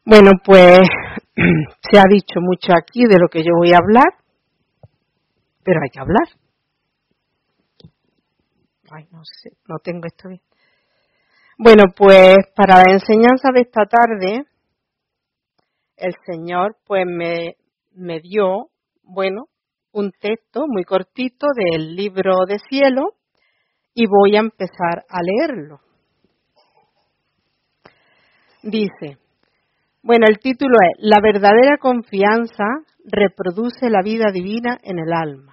Bueno, pues se ha dicho mucho aquí de lo que yo voy a hablar, pero hay que hablar. Ay, no sé, no tengo esto bien. Bueno, pues para la enseñanza de esta tarde, el Señor pues me dio, bueno, un texto muy cortito del libro de Cielo y voy a empezar a leerlo. Dice, bueno, el título es La verdadera confianza reproduce la vida divina en el alma.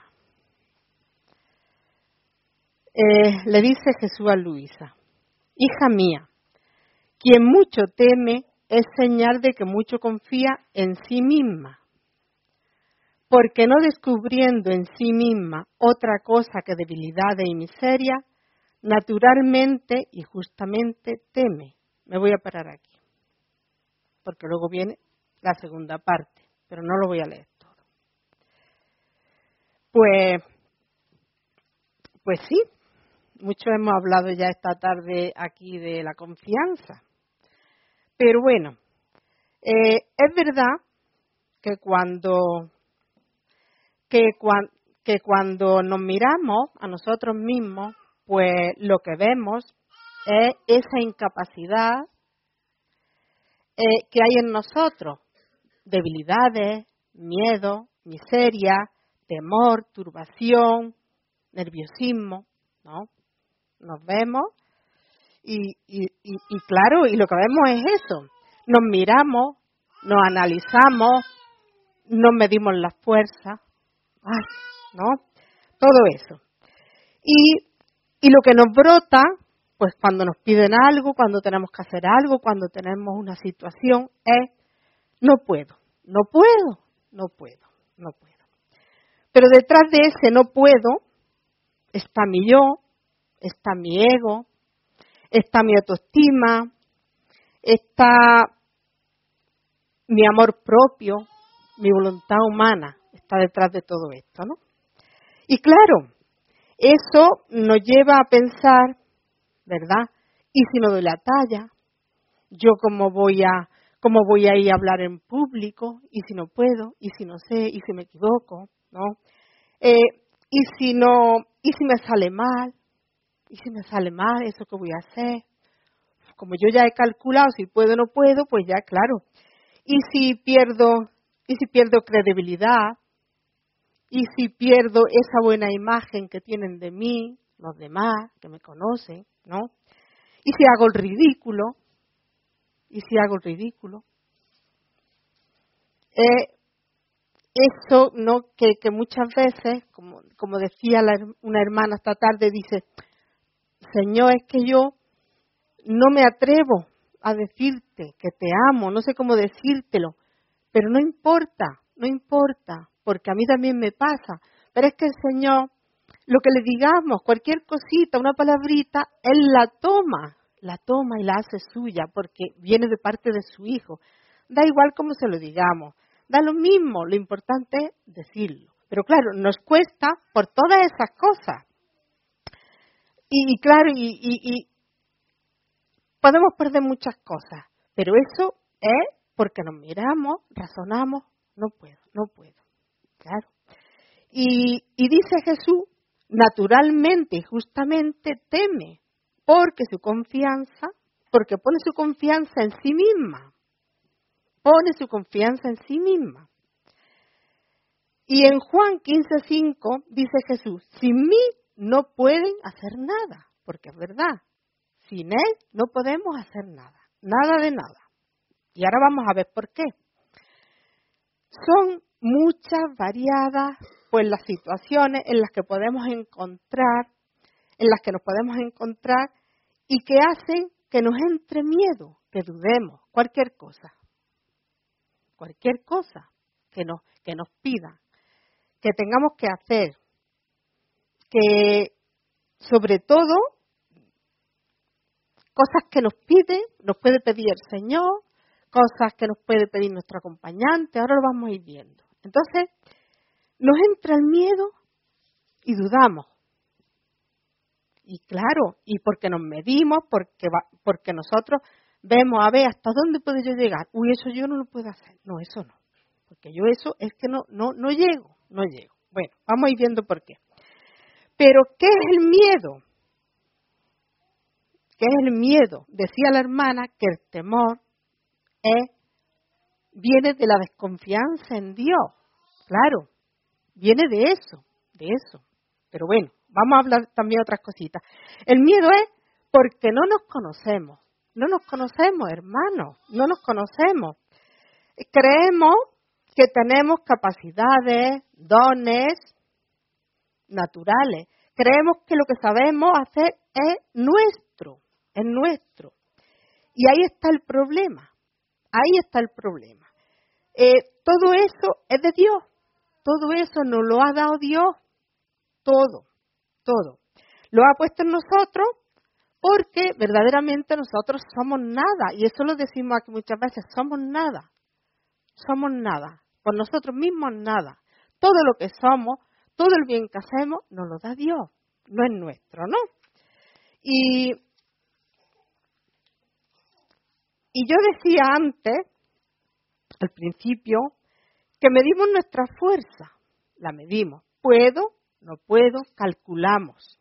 Le dice Jesús a Luisa, hija mía, quien mucho teme es señal de que mucho confía en sí misma, porque no descubriendo en sí misma otra cosa que debilidades y miseria, naturalmente y justamente teme. Me voy a parar aquí, porque luego viene la segunda parte, pero no lo voy a leer todo. Pues sí, mucho hemos hablado ya esta tarde aquí de la confianza, pero bueno, es verdad que cuando nos miramos a nosotros mismos, pues lo que vemos es esa incapacidad que hay en nosotros, debilidades, miedo, miseria, temor, turbación, nerviosismo, ¿no? Nos vemos y claro, y lo que vemos es eso, nos miramos, nos analizamos, nos medimos las fuerzas, ¿no? Todo eso. Y lo que nos brota, pues cuando nos piden algo, cuando tenemos que hacer algo, cuando tenemos una situación, es no puedo, no puedo, no puedo, no puedo. Pero detrás de ese no puedo está mi yo, está mi ego, está mi autoestima, está mi amor propio, mi voluntad humana, está detrás de todo esto, ¿no? Y claro, eso nos lleva a pensar, ¿verdad? ¿Y si no doy la talla? ¿Yo cómo voy a ir a hablar en público? ¿Y si no puedo? ¿Y si no sé? ¿Y si me equivoco? ¿No? ¿Y si me sale mal? ¿Y si me sale mal? ¿Eso qué voy a hacer? Como yo ya he calculado si puedo o no puedo, pues ya, claro. ¿Y si pierdo credibilidad? ¿Y si pierdo esa buena imagen que tienen de mí, los demás, que me conocen, ¿no? ¿Y si hago el ridículo? ¿Y si hago el ridículo? Eso, ¿no? Que muchas veces, como decía una hermana esta tarde, dice, Señor, es que yo no me atrevo a decirte que te amo, no sé cómo decírtelo, pero no importa, porque a mí también me pasa. Pero es que el Señor, lo que le digamos, cualquier cosita, una palabrita, Él la toma y la hace suya, porque viene de parte de su Hijo. Da igual cómo se lo digamos, da lo mismo, lo importante es decirlo. Pero claro, nos cuesta por todas esas cosas. Y claro, podemos perder muchas cosas, pero eso es porque nos miramos, razonamos, no puedo, claro. Y dice Jesús, naturalmente y justamente teme, porque pone su confianza en sí misma, Y en Juan 15:5 dice Jesús, sin mí no pueden hacer nada, porque es verdad, sin Él no podemos hacer nada, nada de nada. Y ahora vamos a ver por qué. Son muchas, variadas, pues las situaciones en las que nos podemos encontrar y que hacen que nos entre miedo, que dudemos, cualquier cosa que nos pidan, que tengamos que hacer, que sobre todo cosas que nos puede pedir el Señor, cosas que nos puede pedir nuestro acompañante, ahora lo vamos a ir viendo. Entonces, nos entra el miedo y dudamos. Y claro, y porque nos medimos, porque nosotros vemos a ver hasta dónde puedo yo llegar. Uy, eso yo no lo puedo hacer. No, eso no. Porque yo eso es que no llego. Bueno, vamos a ir viendo por qué. Pero, ¿qué es el miedo? ¿Qué es el miedo? Decía la hermana que el temor viene de la desconfianza en Dios. Claro, viene de eso. Pero bueno, vamos a hablar también de otras cositas. El miedo es porque no nos conocemos. No nos conocemos, hermanos, no nos conocemos. Creemos que tenemos capacidades, dones naturales. Creemos que lo que sabemos hacer es nuestro. Y ahí está el problema. Todo eso es de Dios. Todo eso nos lo ha dado Dios. Todo. Lo ha puesto en nosotros porque verdaderamente nosotros somos nada. Y eso lo decimos aquí muchas veces, somos nada. Por nosotros mismos nada. Todo lo que somos, todo el bien que hacemos, nos lo da Dios. No es nuestro, ¿no? Y yo decía antes, al principio, que medimos nuestra fuerza. La medimos. ¿Puedo? No puedo. Calculamos.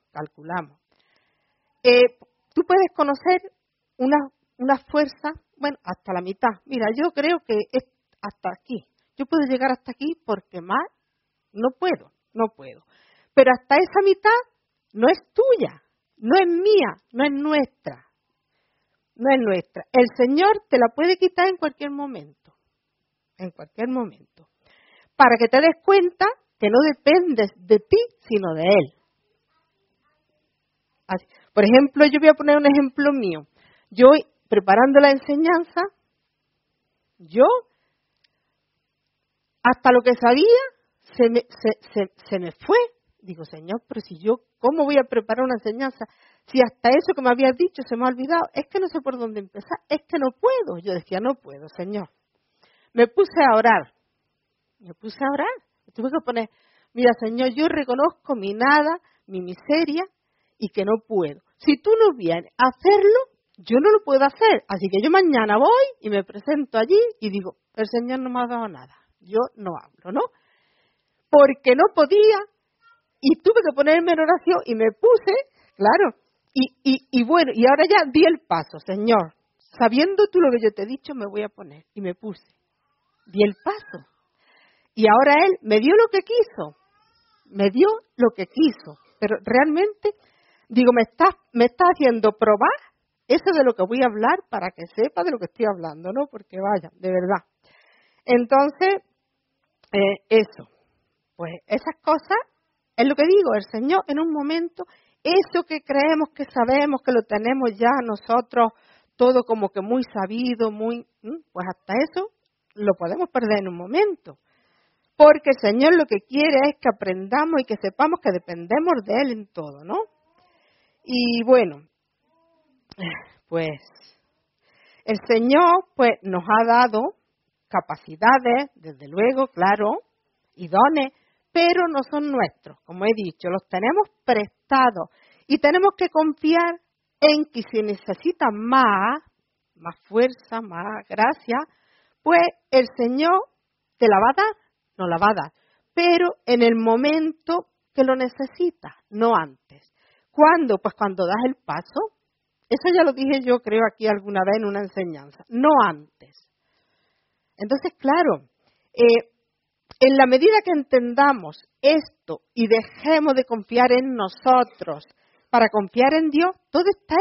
Tú puedes conocer una fuerza, bueno, hasta la mitad. Mira, yo creo que es hasta aquí. Yo puedo llegar hasta aquí porque más no puedo. Pero hasta esa mitad no es tuya, no es mía, no es nuestra. El Señor te la puede quitar en cualquier momento. Para que te des cuenta que no dependes de ti, sino de Él. Así. Por ejemplo, yo voy a poner un ejemplo mío. Yo, preparando la enseñanza, hasta lo que sabía, se me fue. Digo, Señor, pero si yo, ¿cómo voy a preparar una enseñanza? Si hasta eso que me habías dicho se me ha olvidado, es que no sé por dónde empezar, es que no puedo. Yo decía, no puedo, Señor. Me puse a orar. Tuve que poner, mira, Señor, yo reconozco mi nada, mi miseria y que no puedo. Si tú no vienes a hacerlo, yo no lo puedo hacer. Así que yo mañana voy y me presento allí y digo, el Señor no me ha dado nada. Yo no hablo, ¿no? Porque no podía y tuve que ponerme en oración y me puse, claro, y bueno, y ahora ya di el paso, Señor. Sabiendo tú lo que yo te he dicho, me voy a poner. Y me puse. Di el paso. Y ahora Él me dio lo que quiso. Pero realmente, digo, me está haciendo probar eso de lo que voy a hablar para que sepa de lo que estoy hablando, ¿no? Porque vaya, de verdad. Entonces, eso. Pues esas cosas, es lo que digo, el Señor en un momento, eso que creemos que sabemos, que lo tenemos ya nosotros, todo como que muy sabido, pues hasta eso lo podemos perder en un momento. Porque el Señor lo que quiere es que aprendamos y que sepamos que dependemos de Él en todo, ¿no? Y bueno, pues el Señor pues nos ha dado capacidades, desde luego, claro, y dones, pero no son nuestros, como he dicho, los tenemos prestados y tenemos que confiar en que si necesitan más fuerza, más gracia, pues el Señor te la va a dar, nos la va a dar, pero en el momento que lo necesitas, no antes. ¿Cuándo? Pues cuando das el paso. Eso ya lo dije yo, creo, aquí alguna vez en una enseñanza, no antes. Entonces, claro, en la medida que entendamos esto y dejemos de confiar en nosotros para confiar en Dios, todo está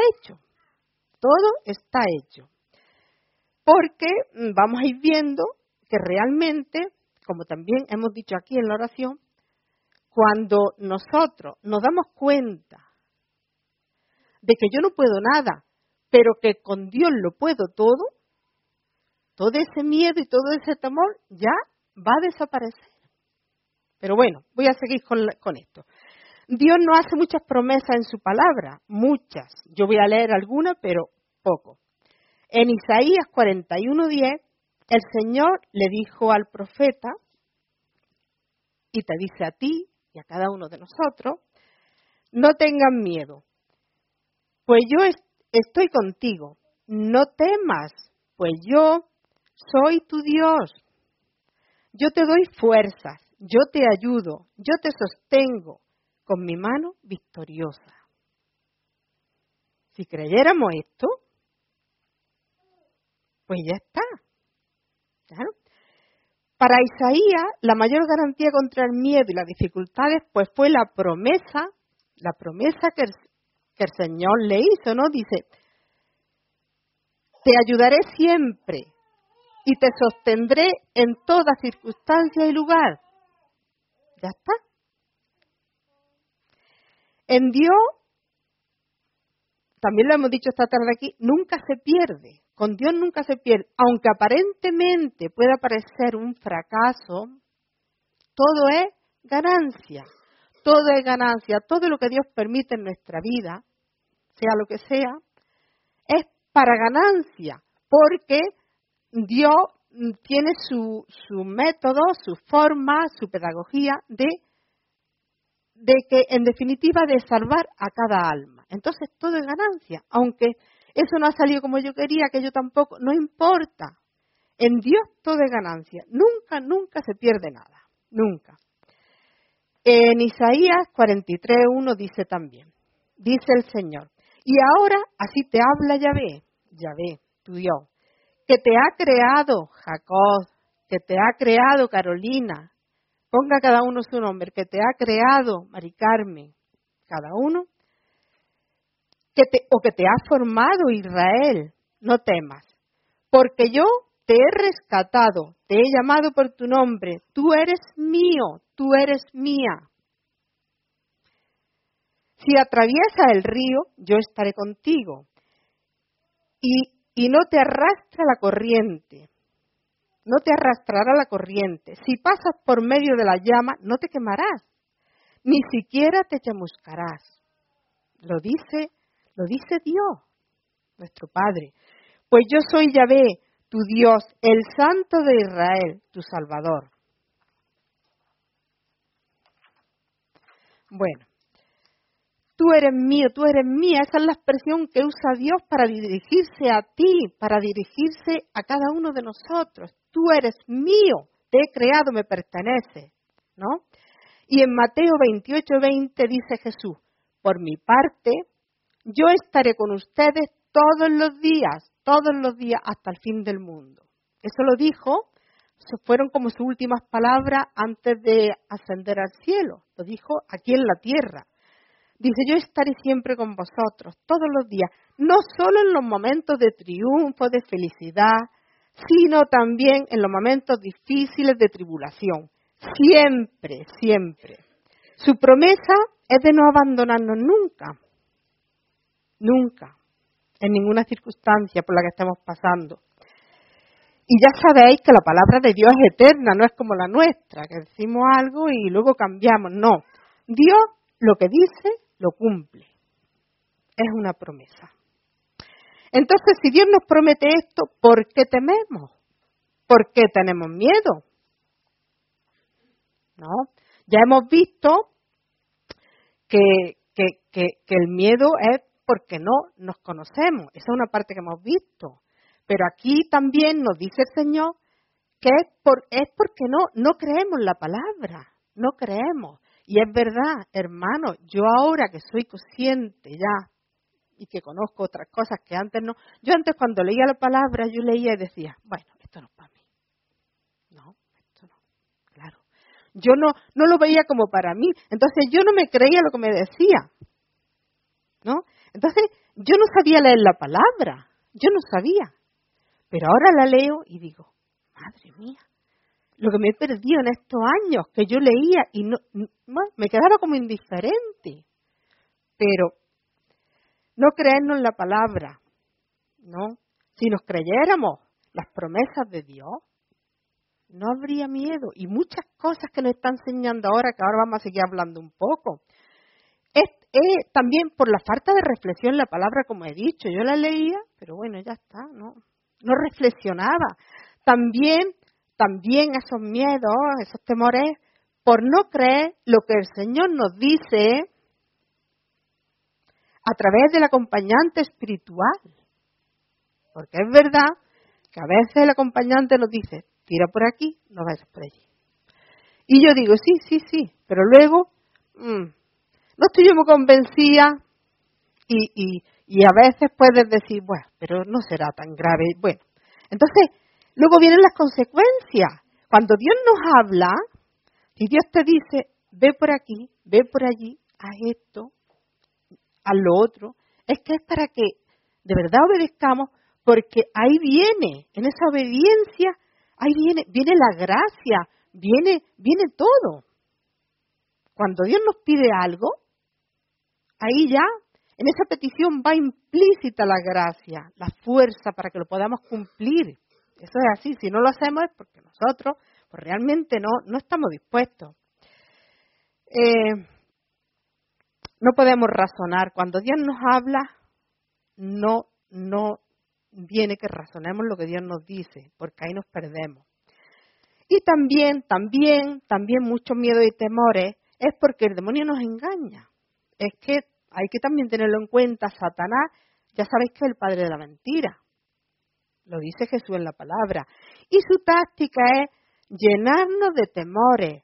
hecho. Porque vamos a ir viendo que realmente, como también hemos dicho aquí en la oración, cuando nosotros nos damos cuenta de que yo no puedo nada, pero que con Dios lo puedo todo ese miedo y todo ese temor ya va a desaparecer. Pero bueno, voy a seguir con esto. Dios nos hace muchas promesas en su palabra, muchas. Yo voy a leer algunas, pero poco. En Isaías 41:10, el Señor le dijo al profeta, y te dice a ti y a cada uno de nosotros, no tengan miedo, pues yo estoy contigo. no temas, pues yo soy tu Dios. Yo te doy fuerzas, yo te ayudo, yo te sostengo con mi mano victoriosa. Si creyéramos esto, pues ya está. ¿Claro? Para Isaías, la mayor garantía contra el miedo y las dificultades, pues fue la promesa que el Señor le hizo, ¿no? Dice, te ayudaré siempre y te sostendré en toda circunstancia y lugar. Ya está. En Dios, también lo hemos dicho esta tarde aquí, nunca se pierde. Con Dios nunca se pierde. Aunque aparentemente pueda parecer un fracaso, todo es ganancia. Todo es ganancia. Todo lo que Dios permite en nuestra vida, sea lo que sea, es para ganancia. Porque Dios tiene su método, su forma, su pedagogía de que, en definitiva, de salvar a cada alma. Entonces, todo es ganancia. Aunque eso no ha salido como yo quería, que yo tampoco, no importa. En Dios todo es ganancia. Nunca, nunca se pierde nada. Nunca. En Isaías 43:1 dice también, dice el Señor, y ahora así te habla Yahvé, tu Dios, que te ha creado Jacob, que te ha creado Carolina, ponga cada uno su nombre, que te ha creado Mari Carmen, cada uno, que te ha formado Israel, no temas, porque yo te he rescatado, te he llamado por tu nombre, tú eres mío, tú eres mía. Si atraviesas el río, yo estaré contigo, y no te arrastra la corriente. No te arrastrará la corriente. Si pasas por medio de la llama, no te quemarás, ni siquiera te chamuscarás. Lo dice Dios, nuestro Padre. Pues yo soy Yahvé, tu Dios, el Santo de Israel, tu Salvador. Bueno, tú eres mío, tú eres mía. Esa es la expresión que usa Dios para dirigirse a ti, para dirigirse a cada uno de nosotros. Tú eres mío, te he creado, me pertenece, ¿no? Y en Mateo 28:20 dice Jesús, por mi parte, yo estaré con ustedes todos los días hasta el fin del mundo. Eso lo dijo, fueron como sus últimas palabras antes de ascender al cielo. Lo dijo aquí en la tierra. Dice, yo estaré siempre con vosotros, todos los días, no solo en los momentos de triunfo, de felicidad, sino también en los momentos difíciles de tribulación. Siempre, siempre. Su promesa es de no abandonarnos nunca, nunca, en ninguna circunstancia por la que estemos pasando. Y ya sabéis que la palabra de Dios es eterna, no es como la nuestra, que decimos algo y luego cambiamos. No, Dios lo que dice lo cumple. Es una promesa. Entonces, si Dios nos promete esto, ¿por qué tememos? ¿Por qué tenemos miedo? ¿No? Ya hemos visto que el miedo es porque no nos conocemos. Esa es una parte que hemos visto. Pero aquí también nos dice el Señor que es porque no creemos la palabra, no creemos. Y es verdad, hermano, yo ahora que soy consciente ya y que conozco otras cosas que antes no, yo antes cuando leía la palabra, yo leía y decía, bueno, esto no es para mí. No, esto no, claro. Yo no lo veía como para mí, entonces yo no me creía lo que me decía, ¿no? Entonces yo no sabía leer la palabra, yo no sabía. Pero ahora la leo y digo, madre mía, lo que me he perdido en estos años, que yo leía y no me quedaba como indiferente. Pero no creernos en la palabra, ¿no? Si nos creyéramos las promesas de Dios, no habría miedo. Y muchas cosas que nos está enseñando ahora, que ahora vamos a seguir hablando un poco, es también por la falta de reflexión en la palabra, como he dicho. Yo la leía, pero bueno, ya está, no reflexionaba. También esos miedos, esos temores, por no creer lo que el Señor nos dice a través del acompañante espiritual. Porque es verdad que a veces el acompañante nos dice, tira por aquí, no vayas por allí. Y yo digo, sí, pero luego no estoy yo muy convencida y a veces puedes decir, bueno, pero no será tan grave. Bueno, entonces, luego vienen las consecuencias. Cuando Dios nos habla, si Dios te dice, ve por aquí, ve por allí, haz esto, haz lo otro, es que es para que de verdad obedezcamos, porque ahí viene, en esa obediencia, ahí viene la gracia, viene todo. Cuando Dios nos pide algo, ahí ya, en esa petición va implícita la gracia, la fuerza para que lo podamos cumplir. Eso es así, si no lo hacemos es porque nosotros pues realmente no estamos dispuestos. No podemos razonar. Cuando Dios nos habla, no viene que razonemos lo que Dios nos dice, porque ahí nos perdemos. Y también muchos miedos y temores es porque el demonio nos engaña. Es que hay que también tenerlo en cuenta. Satanás, ya sabéis que es el padre de la mentira. Lo dice Jesús en la palabra. Y su táctica es llenarnos de temores,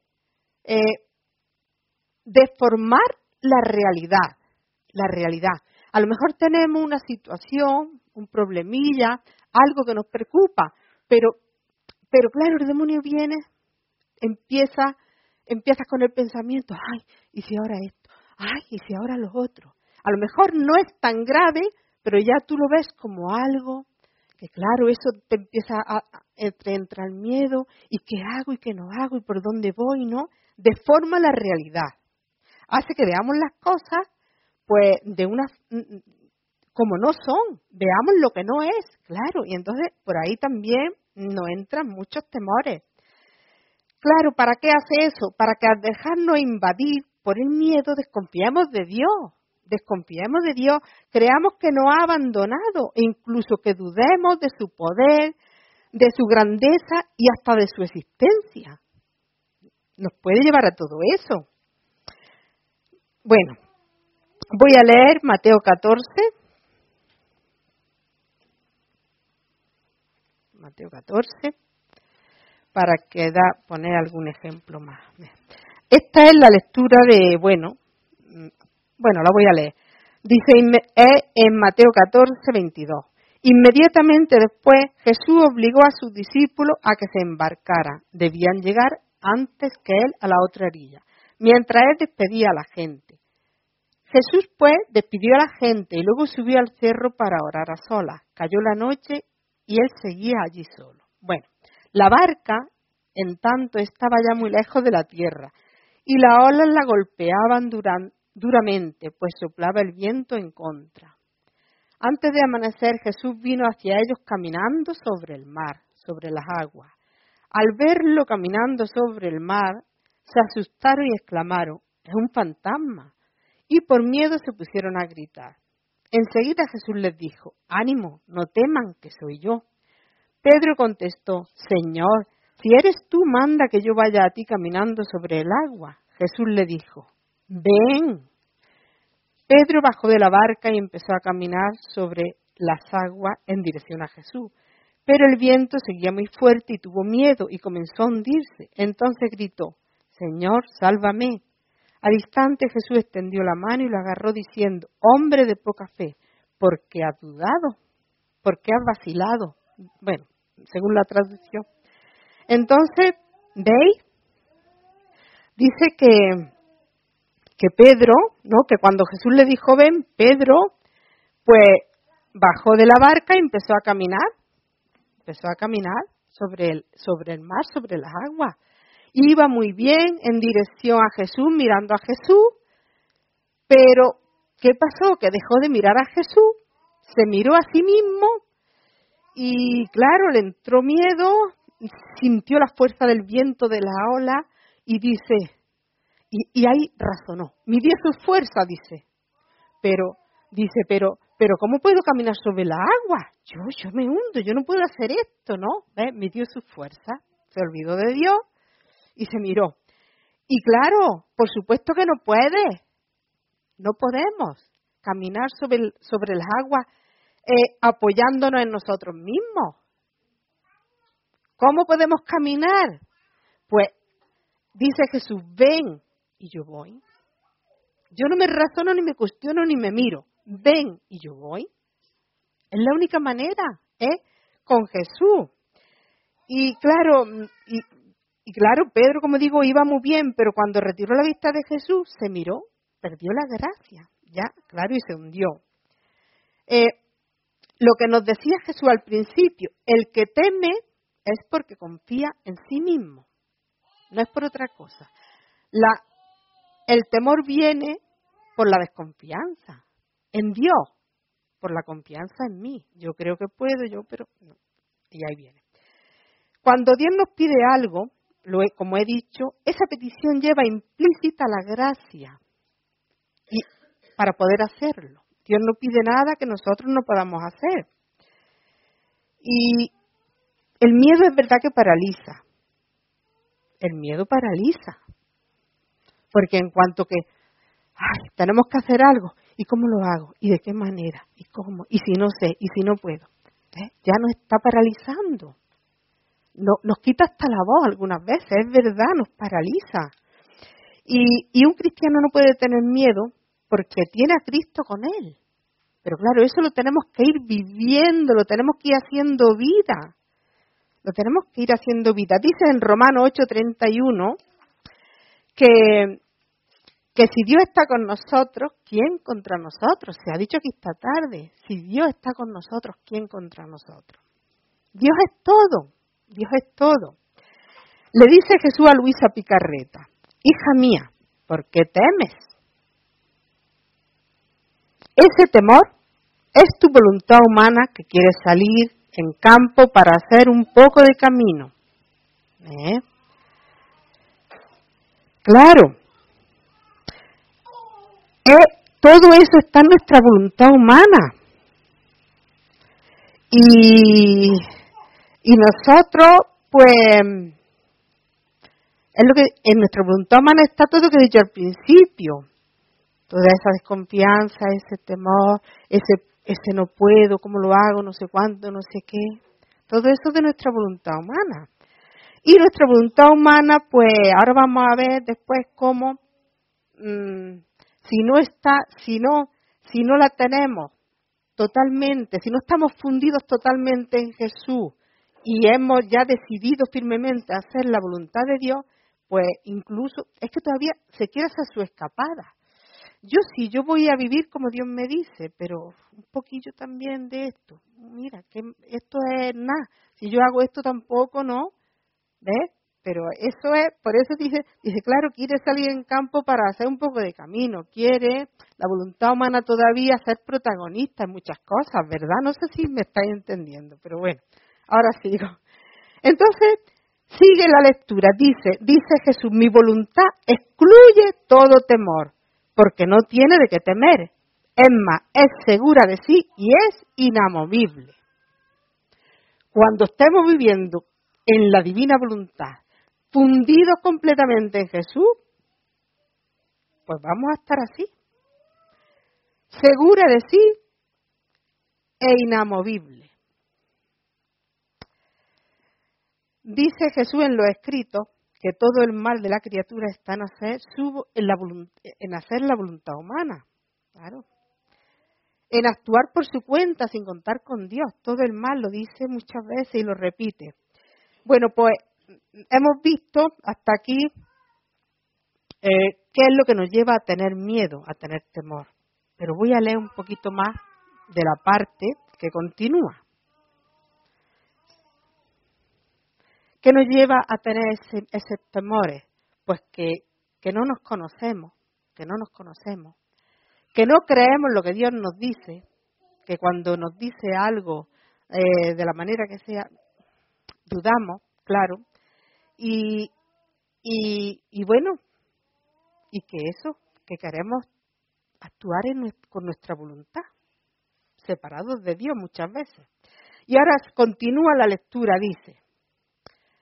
deformar la realidad. A lo mejor tenemos una situación, un problemilla, algo que nos preocupa, pero claro, el demonio viene, empieza con el pensamiento, ay, ¿y si ahora esto? Ay, ¿y si ahora lo otro? A lo mejor no es tan grave, pero ya tú lo ves como algo que claro, eso te empieza entra el miedo, y qué hago y qué no hago y por dónde voy, ¿no? Deforma la realidad. Hace que veamos las cosas pues como no son, veamos lo que no es, claro, y entonces por ahí también nos entran muchos temores. Claro, ¿para qué hace eso? Para que al dejarnos invadir por el miedo desconfiemos de Dios, creamos que nos ha abandonado e incluso que dudemos de su poder, de su grandeza y hasta de su existencia. Nos puede llevar a todo eso. Bueno, voy a leer Mateo 14. Mateo 14, para poner algún ejemplo más. Esta es la lectura de, la voy a leer. Dice en Mateo 14, 22. Inmediatamente después Jesús obligó a sus discípulos a que se embarcaran. Debían llegar antes que él a la otra orilla, mientras él despedía a la gente. Jesús pues despidió a la gente y luego subió al cerro para orar a solas. Cayó la noche y él seguía allí solo. Bueno, la barca, en tanto, estaba ya muy lejos de la tierra y las olas la golpeaban duramente, pues soplaba el viento en contra. Antes de amanecer, Jesús vino hacia ellos caminando sobre el mar, sobre las aguas. Al verlo caminando sobre el mar, se asustaron y exclamaron, «¡Es un fantasma!», y por miedo se pusieron a gritar. Enseguida Jesús les dijo, «Ánimo, no teman, que soy yo». Pedro contestó, «Señor, si eres tú, manda que yo vaya a ti caminando sobre el agua». Jesús le dijo, «Ven». Pedro bajó de la barca y empezó a caminar sobre las aguas en dirección a Jesús. Pero el viento seguía muy fuerte y tuvo miedo y comenzó a hundirse. Entonces gritó, «Señor, sálvame». Al instante Jesús extendió la mano y lo agarró diciendo, «Hombre de poca fe, ¿por qué has dudado? ¿Por qué has vacilado?». Bueno, según la traducción. Entonces, ¿veis? Dice que Pedro, ¿no? Que cuando Jesús le dijo, «Ven», Pedro, pues bajó de la barca y empezó a caminar sobre el mar, sobre las aguas. Iba muy bien en dirección a Jesús, mirando a Jesús, pero ¿qué pasó? Que dejó de mirar a Jesús, se miró a sí mismo y claro, le entró miedo, sintió la fuerza del viento de la ola y dice, y ahí razonó, midió su fuerza, dice, pero ¿cómo puedo caminar sobre la agua? Yo me hundo, yo no puedo hacer esto, ¿no? ¿Ves? Midió su fuerza, se olvidó de Dios y se miró. Y claro, por supuesto que no puede, no podemos caminar sobre las aguas apoyándonos en nosotros mismos. ¿Cómo podemos caminar? Pues dice Jesús, ven, y yo voy. Yo no me razono, ni me cuestiono, ni me miro. Ven, y yo voy. Es la única manera, con Jesús. Y claro, claro, Pedro, como digo, iba muy bien, pero cuando retiró la vista de Jesús, se miró, perdió la gracia, ya, claro, y se hundió. Lo que nos decía Jesús al principio, el que teme es porque confía en sí mismo, no es por otra cosa. El temor viene por la desconfianza en Dios, por la confianza en mí. Yo creo que puedo, pero no. Y ahí viene. Cuando Dios nos pide algo, como he dicho, esa petición lleva implícita la gracia y para poder hacerlo. Dios no pide nada que nosotros no podamos hacer. Y el miedo es verdad que paraliza. El miedo paraliza. Porque en cuanto que tenemos que hacer algo, ¿y cómo lo hago? ¿Y de qué manera? ¿Y cómo? ¿Y si no sé? ¿Y si no puedo? Ya nos está paralizando. Nos quita hasta la voz algunas veces, es verdad, nos paraliza. Y un cristiano no puede tener miedo porque tiene a Cristo con él. Pero claro, eso lo tenemos que ir viviendo, lo tenemos que ir haciendo vida. Lo tenemos que ir haciendo vida. Dice en Romanos 8:31 que si Dios está con nosotros, ¿quién contra nosotros? Se ha dicho aquí esta tarde. Si Dios está con nosotros, ¿quién contra nosotros? Dios es todo. Dios es todo. Le dice Jesús a Luisa Picarreta, hija mía, ¿por qué temes? Ese temor es tu voluntad humana que quiere salir en campo para hacer un poco de camino. Claro. Todo eso está en nuestra voluntad humana. Y nosotros, pues, es lo que en nuestra voluntad humana está todo lo que he dicho al principio. Toda esa desconfianza, ese temor, ese no puedo, cómo lo hago, no sé cuánto, no sé qué. Todo eso de nuestra voluntad humana. Y nuestra voluntad humana, pues, ahora vamos a ver después cómo, si no la tenemos totalmente, si no estamos fundidos totalmente en Jesús y hemos ya decidido firmemente hacer la voluntad de Dios, pues incluso, es que todavía se quiere hacer su escapada. Yo voy a vivir como Dios me dice, pero un poquillo también de esto. Mira, que esto es nada. Si yo hago esto tampoco, ¿no? ¿Ves? Pero eso es, por eso dice, claro, quiere salir en campo para hacer un poco de camino. Quiere la voluntad humana todavía ser protagonista en muchas cosas, ¿verdad? No sé si me estáis entendiendo, pero bueno, ahora sigo. Entonces, sigue la lectura. Dice Jesús, mi voluntad excluye todo temor, porque no tiene de qué temer. Es más, es segura de sí y es inamovible. Cuando estemos viviendo en la divina voluntad, fundidos completamente en Jesús, pues vamos a estar así. Segura de sí e inamovible. Dice Jesús en los escritos que todo el mal de la criatura está en hacer la voluntad humana. Claro. En actuar por su cuenta sin contar con Dios. Todo el mal lo dice muchas veces y lo repite. Bueno, pues hemos visto hasta aquí qué es lo que nos lleva a tener miedo, a tener temor. Pero voy a leer un poquito más de la parte que continúa. ¿Qué nos lleva a tener esos temores? Pues que no nos conocemos, que no creemos lo que Dios nos dice, que cuando nos dice algo de la manera que sea, dudamos, claro, y bueno, y que queremos actuar con nuestra voluntad, separados de Dios muchas veces. Y ahora continúa la lectura,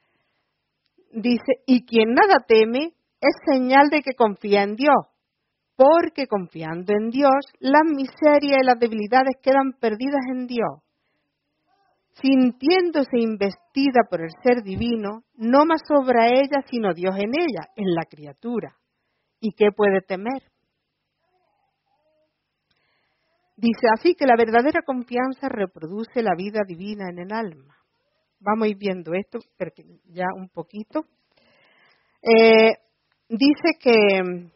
dice, y quien nada teme es señal de que confía en Dios, Porque confiando en Dios, las miserias y las debilidades quedan perdidas en Dios. Sintiéndose investida por el ser divino, no más sobra ella sino Dios en ella, en la criatura. ¿Y qué puede temer? Dice así que la verdadera confianza reproduce la vida divina en el alma. Vamos a ir viendo esto, porque ya un poquito. Dice que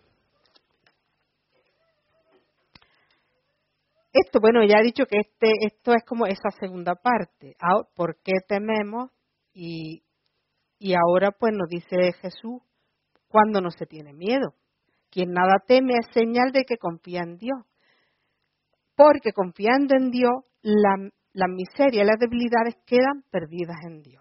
esto, bueno, ya he dicho que esto es como esa segunda parte. ¿Por qué tememos? Y ahora pues nos dice Jesús, cuando no se tiene miedo. Quien nada teme es señal de que confía en Dios. Porque confiando en Dios, las miserias y las debilidades quedan perdidas en Dios.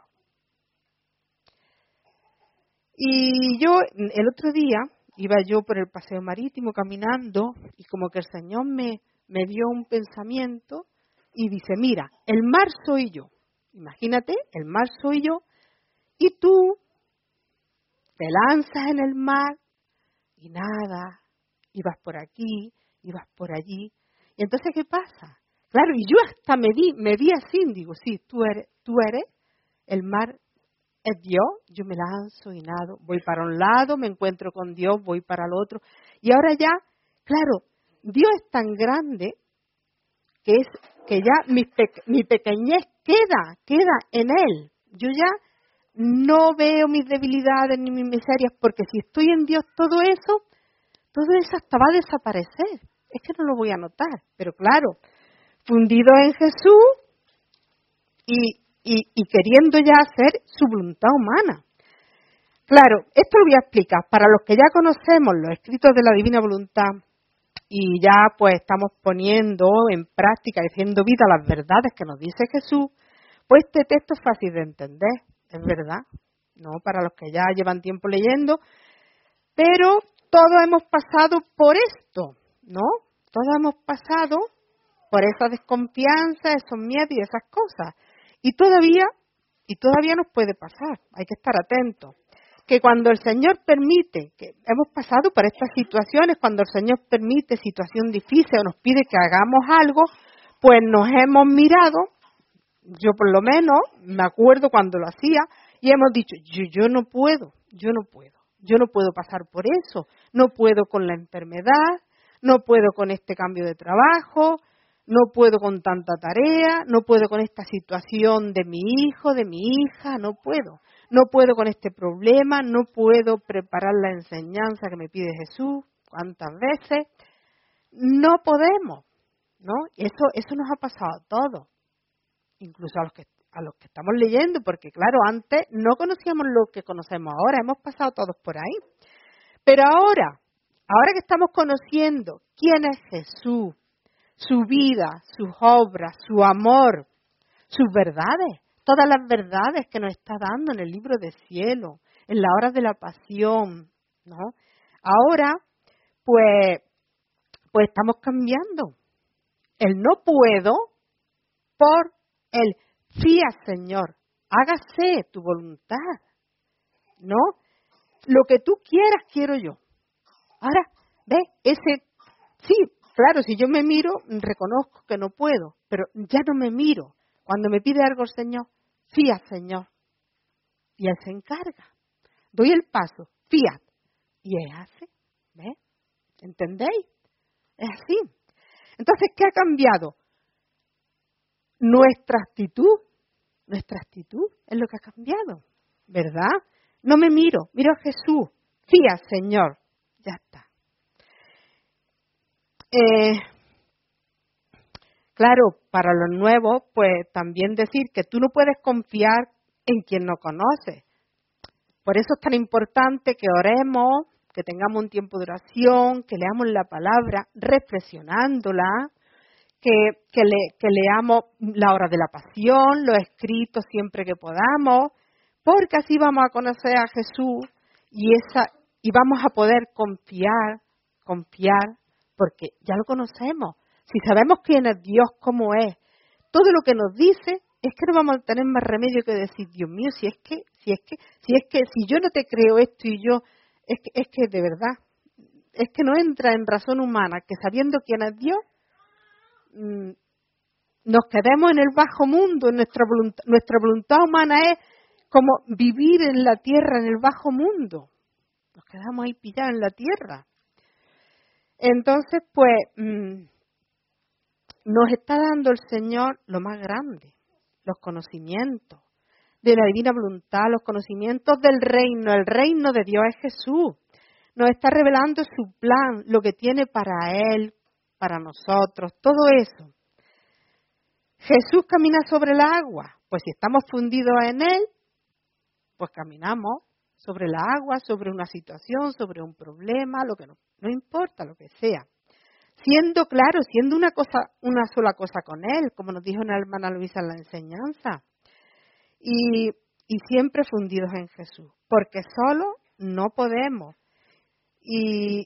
Y yo, el otro día, iba yo por el paseo marítimo caminando y como que el Señor me dio un pensamiento y dice, mira, el mar soy yo. Imagínate, el mar soy yo y tú te lanzas en el mar y nada, y vas por aquí, y vas por allí. Y entonces, ¿qué pasa? Claro, y yo hasta me vi así, digo, sí, tú eres, el mar es Dios, yo me lanzo y nado, voy para un lado, me encuentro con Dios, voy para el otro. Y ahora ya, claro, Dios es tan grande que ya mi pequeñez queda en Él. Yo ya no veo mis debilidades ni mis miserias, porque si estoy en Dios, todo eso hasta va a desaparecer. Es que no lo voy a notar, pero claro, fundido en Jesús y queriendo ya hacer su voluntad humana. Claro, esto lo voy a explicar. Para los que ya conocemos los escritos de la Divina Voluntad y ya pues estamos poniendo en práctica y haciendo vida las verdades que nos dice Jesús, pues este texto es fácil de entender, es verdad, ¿no? Para los que ya llevan tiempo leyendo, pero todos hemos pasado por esto, ¿no? Todos hemos pasado por esa desconfianza, esos miedos y esas cosas. Y todavía nos puede pasar, hay que estar atentos. Que cuando el Señor permite, que hemos pasado por estas situaciones, cuando el Señor permite situación difícil o nos pide que hagamos algo, pues nos hemos mirado, yo por lo menos me acuerdo cuando lo hacía, y hemos dicho, yo no puedo pasar por eso, no puedo con la enfermedad, no puedo con este cambio de trabajo, no puedo con tanta tarea, no puedo con esta situación de mi hijo, de mi hija, no puedo con este problema, no puedo preparar la enseñanza que me pide Jesús, cuántas veces, no podemos, ¿no? Eso nos ha pasado a todos, incluso a los que estamos leyendo, porque claro, antes no conocíamos lo que conocemos ahora, hemos pasado todos por ahí. Pero ahora que estamos conociendo quién es Jesús, su vida, sus obras, su amor, sus verdades, todas las verdades que nos está dando en el libro del cielo, en la hora de la pasión, ¿no? Ahora, pues estamos cambiando. El no puedo por el fía, Señor, hágase tu voluntad, ¿no? Lo que tú quieras quiero yo. Ahora, ¿ves? Sí, claro, si yo me miro, reconozco que no puedo, pero ya no me miro. Cuando me pide algo el Señor, fía, Señor. Y Él se encarga. Doy el paso, fía. Y Él hace. ¿Ves? ¿Entendéis? Es así. Entonces, ¿qué ha cambiado? Nuestra actitud es lo que ha cambiado, ¿verdad? No me miro a Jesús, fía, Señor, ya está. Claro, para los nuevos, pues también decir que tú no puedes confiar en quien no conoces. Por eso es tan importante que oremos, que tengamos un tiempo de oración, que leamos la palabra, reflexionándola, que leamos la hora de la pasión, los escritos siempre que podamos, porque así vamos a conocer a Jesús y vamos a poder confiar, porque ya lo conocemos. Si sabemos quién es Dios, cómo es, todo lo que nos dice, es que no vamos a tener más remedio que decir, Dios mío, si yo no te creo esto y yo, es que de verdad, es que no entra en razón humana que sabiendo quién es Dios, nos quedemos en el bajo mundo. Nuestra voluntad humana es como vivir en la tierra, en el bajo mundo. Nos quedamos ahí pillados en la tierra. Entonces, pues, nos está dando el Señor lo más grande, los conocimientos de la divina voluntad, los conocimientos del reino. El reino de Dios es Jesús. Nos está revelando su plan, lo que tiene para Él, para nosotros, todo eso. Jesús camina sobre el agua. Pues si estamos fundidos en Él, pues caminamos sobre el agua, sobre una situación, sobre un problema, lo que no importa, lo que sea. Siendo claro, siendo una sola cosa con Él, como nos dijo la hermana Luisa en la enseñanza. Y siempre fundidos en Jesús, porque solo no podemos. Y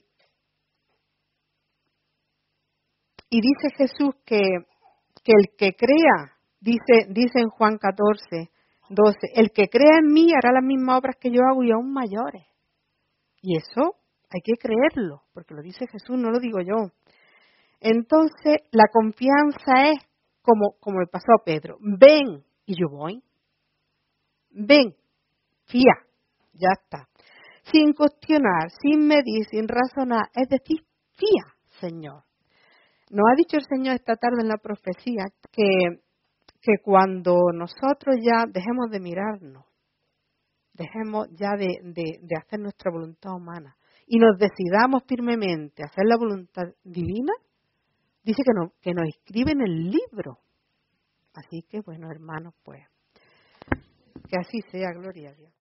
dice Jesús que el que crea, dice en Juan 14, 12, el que crea en mí hará las mismas obras que yo hago y aún mayores. Y eso hay que creerlo, porque lo dice Jesús, no lo digo yo. Entonces, la confianza es como le pasó a Pedro. Ven, y yo voy. Ven, fía, ya está. Sin cuestionar, sin medir, sin razonar, es decir, fía, Señor. Nos ha dicho el Señor esta tarde en la profecía que cuando nosotros ya dejemos de mirarnos, dejemos ya de hacer nuestra voluntad humana y nos decidamos firmemente a hacer la voluntad divina, dice que nos inscribe en el libro. Así que, bueno, hermanos, pues, que así sea, gloria a Dios.